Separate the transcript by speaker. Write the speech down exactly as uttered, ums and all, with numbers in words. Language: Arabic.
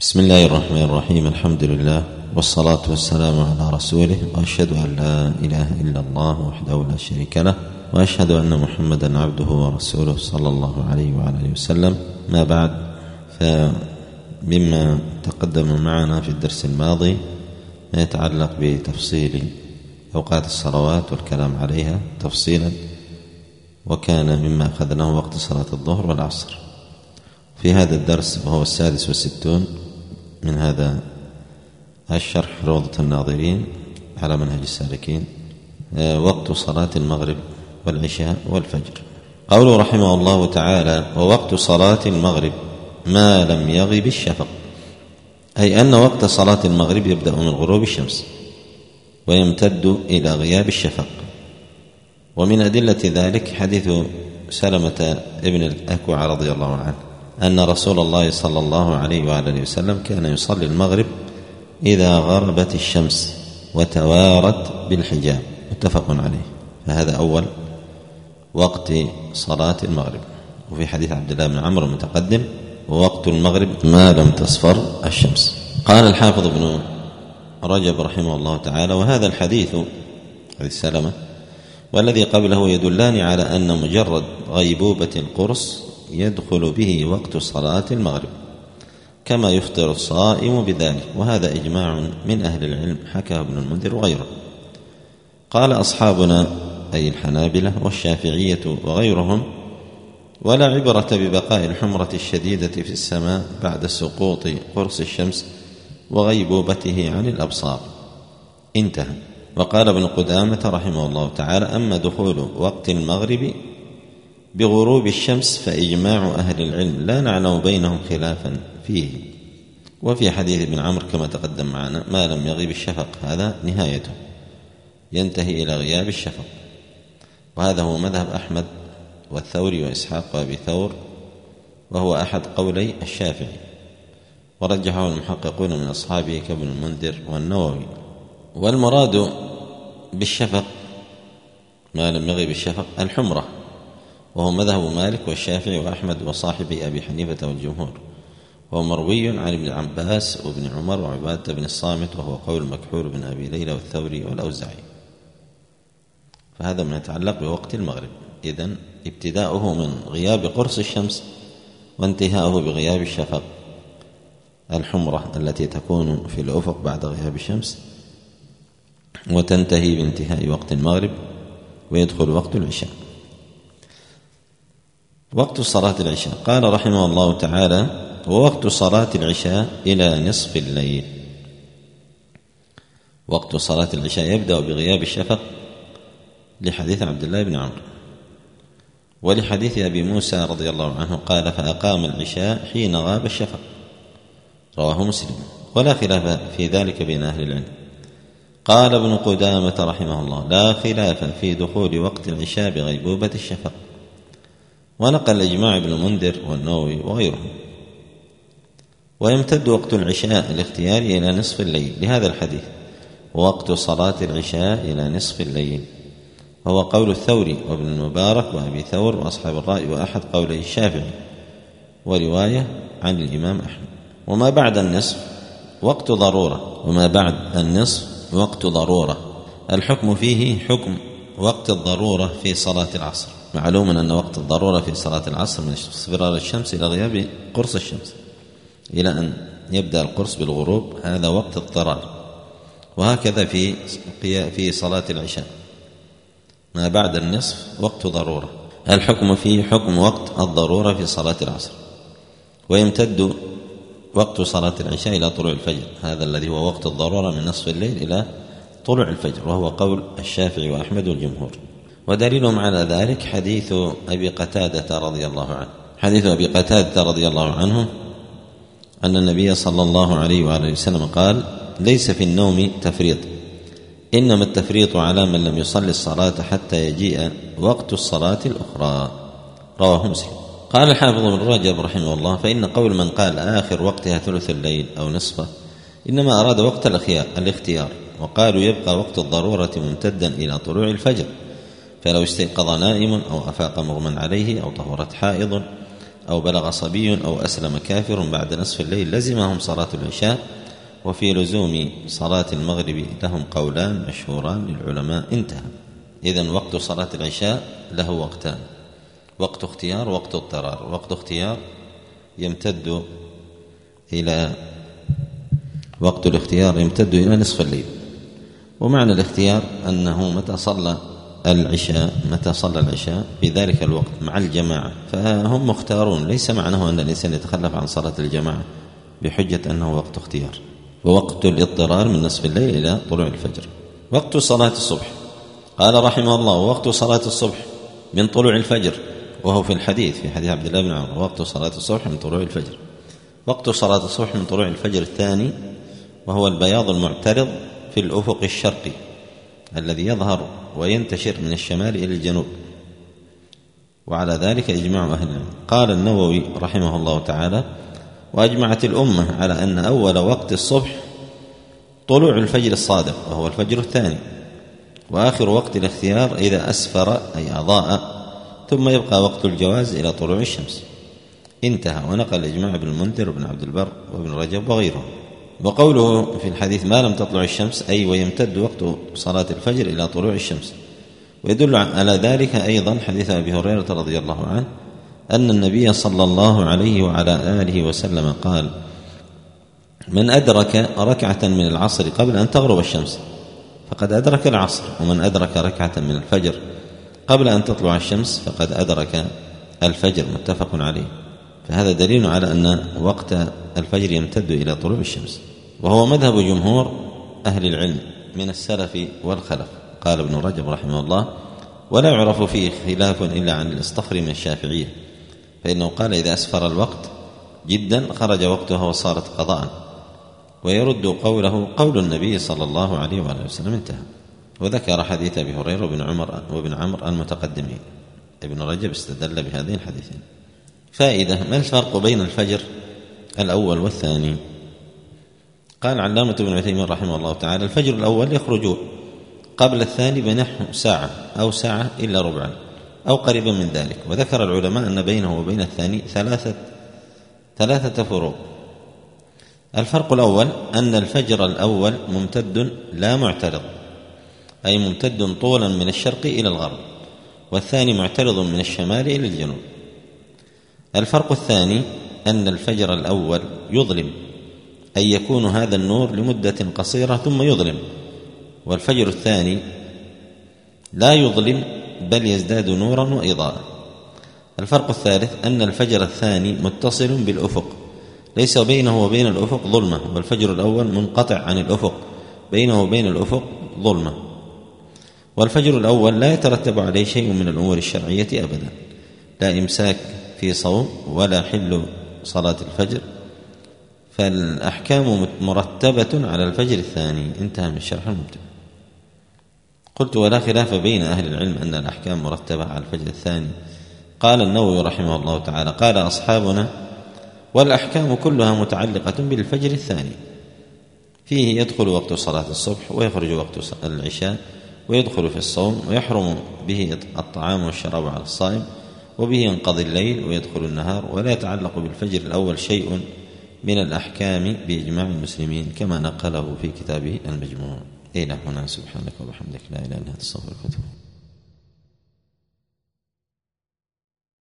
Speaker 1: بسم الله الرحمن الرحيم. الحمد لله والصلاة والسلام على رسوله، وأشهد أن لا إله إلا الله وحده لا شريك له، وأشهد أن محمدا عبده ورسوله صلى الله عليه وعلى آله وسلم. ما بعد، فمما تقدم معنا في الدرس الماضي ما يتعلق بتفصيل أوقات الصلوات والكلام عليها تفصيلا، وكان مما أخذناه وقت صلاة الظهر والعصر. في هذا الدرس وهو السادس والستون من هذا الشرح روضة الناظرين على منهج السالكين، وقت صلاة المغرب والعشاء والفجر. قوله رحمه الله تعالى: ووقت صلاة المغرب ما لم يغب الشفق، أي أن وقت صلاة المغرب يبدأ من غروب الشمس ويمتد إلى غياب الشفق. ومن أدلة ذلك حديث سلمة ابن الأكوع رضي الله عنه أن رسول الله صلى الله عليه وآله وسلم كان يصلي المغرب إذا غربت الشمس وتوارت بالحجاب، متفق عليه. فهذا أول وقت صلاة المغرب. وفي حديث عبد الله بن عمرو المتقدم: ووقت المغرب ما لم تصفر الشمس. قال الحافظ ابن رجب رحمه الله تعالى: وهذا الحديث حديث سلمة والذي قبله يدلان على أن مجرد غيبوبة القرص يدخل به وقت صلاة المغرب، كما يفطر الصائم بذلك، وهذا إجماع من أهل العلم حكى ابن المنذر وغيره. قال أصحابنا أي الحنابلة والشافعية وغيرهم: ولا عبرة ببقاء الحمرة الشديدة في السماء بعد سقوط قرص الشمس وغيبوبته عن الأبصار. انتهى. وقال ابن قدامة رحمه الله تعالى: أما دخول وقت المغرب بغروب الشمس فإجماع أهل العلم لا نعلم بينهم خلافا فيه. وفي حديث ابن عمرو كما تقدم معنا: ما لم يغيب الشفق، هذا نهايته، ينتهي إلى غياب الشفق. وهذا هو مذهب أحمد والثوري وإسحاق وأبي ثور، وهو أحد قولي الشافعي، ورجحه المحققون من أصحابه كابن المنذر والنووي. والمراد بالشفق ما لم يغيب الشفق الحمرة، وهو مذهب مالك والشافعي وأحمد وصاحبي أبي حنيفة والجمهور، وهو مروي عن ابن عباس وابن عمر وعبادة بن الصامت، وهو قول مكحول بن أبي ليلى والثوري والأوزاعي. فهذا ما يتعلق بوقت المغرب. إذن ابتداؤه من غياب قرص الشمس وانتهاؤه بغياب الشفق الحمرة التي تكون في الأفق بعد غياب الشمس، وتنتهي بانتهاء وقت المغرب ويدخل وقت العشاء. وقت صلاة العشاء. قال رحمه الله تعالى: ووقت صلاة العشاء إلى نصف الليل. وقت صلاة العشاء يبدأ بغياب الشفق لحديث عبد الله بن عمرو، ولحديث أبي موسى رضي الله عنه قال: فأقام العشاء حين غاب الشفق، رواه مسلم. ولا خلاف في ذلك بين أهل العلم. قال ابن قدامة رحمه الله: لا خلاف في دخول وقت العشاء بغيبوبة الشفق، ونقل إجماع ابن المنذر والنووي وغيرهم. ويمتد وقت العشاء الاختياري إلى نصف الليل لهذا الحديث: ووقت صلاة العشاء إلى نصف الليل، وهو قول الثوري وابن المبارك وأبي ثور وأصحاب الرأي وأحد قولي الشافعي، ورواية عن الإمام أحمد. وما بعد النصف وقت ضرورة. وما بعد النصف وقت ضرورة، الحكم فيه حكم وقت الضرورة في صلاة العصر. معلوم أن وقت الضرورة في صلاة العصر من اصفرار الشمس إلى غياب قرص الشمس إلى أن يبدأ القرص بالغروب، هذا وقت اضطرار. وهكذا في في صلاة العشاء ما بعد النصف وقت ضرورة، الحكم فيه حكم وقت الضرورة في صلاة العصر. ويمتد وقت صلاة العشاء إلى طلوع الفجر، هذا الذي هو وقت الضرورة من نصف الليل إلى طلوع الفجر، وهو قول الشافعي وأحمد والجمهور. ودليلهم على ذلك حديث أبي قتادة رضي الله عنه. حديث أبي قتادة رضي الله عنه أن النبي صلى الله عليه وآله وسلم قال: ليس في النوم تفريط، إنما التفريط على من لم يصلي الصلاة حتى يجيء وقت الصلاة الأخرى، رواه مسلم. قال الحافظ ابن رجب رحمه الله: فإن قول من قال آخر وقتها ثلث الليل أو نصفه إنما أراد وقت الاختيار، وقالوا يبقى وقت الضرورة ممتدا إلى طلوع الفجر، فلو استيقظ نائم أو أفاق مغمى عليه أو طهرت حائض أو بلغ صبي أو أسلم كافر بعد نصف الليل لزمهم صلاة العشاء. وفي لزوم صلاة المغرب لهم قولان مشهوران للعلماء. انتهى. إذن وقت صلاة العشاء له وقتان: وقت اختيار ووقت اضطرار. وقت اختيار يمتد إلى وقت الاختيار يمتد إلى نصف الليل. ومعنى الاختيار أنه متى صلى العشاء متى صلى العشاء في ذلك الوقت مع الجماعة فهم مختارون، ليس معناه أن الإنسان يتخلف عن صلاة الجماعة بحجة أنه وقت اختيار. ووقت الاضطرار من نصف الليل إلى طلوع الفجر. وقت صلاة الصبح قال رحمه الله: وقت صلاة الصبح من طلوع الفجر، وهو في الحديث في حديث عبد الله بن عمر: وقت صلاة الصبح من طلوع الفجر. وقت صلاة الصبح من طلوع الفجر الثاني، وهو البياض المعترض في الأفق الشرقي الذي يظهر وينتشر من الشمال إلى الجنوب، وعلى ذلك إجماع أهل العلم. قال النووي رحمه الله تعالى: وأجمعت الأمة على أن أول وقت الصبح طلوع الفجر الصادق وهو الفجر الثاني، وآخر وقت الاختيار إذا أسفر أي أضاء، ثم يبقى وقت الجواز إلى طلوع الشمس. انتهى. ونقل إجماع ابن المنذر وابن عبد البر وابن رجب وغيرهم. وقوله في الحديث: ما لم تطلع الشمس، أي ويمتد وقت صلاة الفجر إلى طلوع الشمس. ويدل على ذلك أيضا حديث أبي هريرة رضي الله عنه أن النبي صلى الله عليه وعلى آله وسلم قال: من أدرك ركعة من العصر قبل أن تغرب الشمس فقد أدرك العصر، ومن أدرك ركعة من الفجر قبل أن تطلع الشمس فقد أدرك الفجر. متفق عليه. فهذا دليل على أن وقت الفجر يمتد إلى طلوع الشمس، وهو مذهب جمهور أهل العلم من السلف والخلف. قال ابن رجب رحمه الله: ولا يعرف فيه خلاف إلا عن الأصطخري من الشافعية، فإنه قال: إذا أسفر الوقت جدا خرج وقتها وصارت قضاء. ويرد قوله قول النبي صلى الله عليه وآله وسلم. انتهى. وذكر حديث أبي هريرة وابن عمر وابن عمرو المتقدمين. ابن رجب استدل بهذين الحديثين. فائدة: ما الفرق بين الفجر الأول والثاني؟ قال علامة ابن عثيمين رحمه الله تعالى: الفجر الأول يخرج قبل الثاني بنحو ساعة أو ساعة إلا ربعا أو قريبا من ذلك. وذكر العلماء أن بينه وبين الثاني ثلاثة ثلاثة فروق. الفرق الأول أن الفجر الأول ممتد لا معترض، أي ممتد طولا من الشرق إلى الغرب، والثاني معترض من الشمال إلى الجنوب. الفرق الثاني أن الفجر الأول يظلم، أي يكون هذا النور لمدة قصيرة ثم يظلم، والفجر الثاني لا يظلم بل يزداد نورا وإضاءة. الفرق الثالث أن الفجر الثاني متصل بالأفق، ليس بينه وبين الأفق ظلمة، والفجر الأول منقطع عن الأفق، بينه وبين الأفق ظلمة. والفجر الأول لا يترتب عليه شيء من الأمور الشرعية أبدا، لا إمساك في صوم ولا حل صلاة الفجر، فالأحكام مرتبة على الفجر الثاني. انتهى من الشرح المبدئ. قلت: ولا خلاف بين أهل العلم أن الأحكام مرتبة على الفجر الثاني. قال النووي رحمه الله تعالى: قال أصحابنا: والأحكام كلها متعلقة بالفجر الثاني، فيه يدخل وقت صلاة الصبح ويخرج وقت العشاء، ويدخل في الصوم ويحرم به الطعام والشراب على الصائم، وبه ينقضي الليل ويدخل النهار، ولا يتعلق بالفجر الأول شيء من الأحكام بإجماع المسلمين كما نقله في كتابه المجموع. إلى هنا. سبحانك وبحمدك لا إله إلا أنت أستغفرك وأتوب إليك.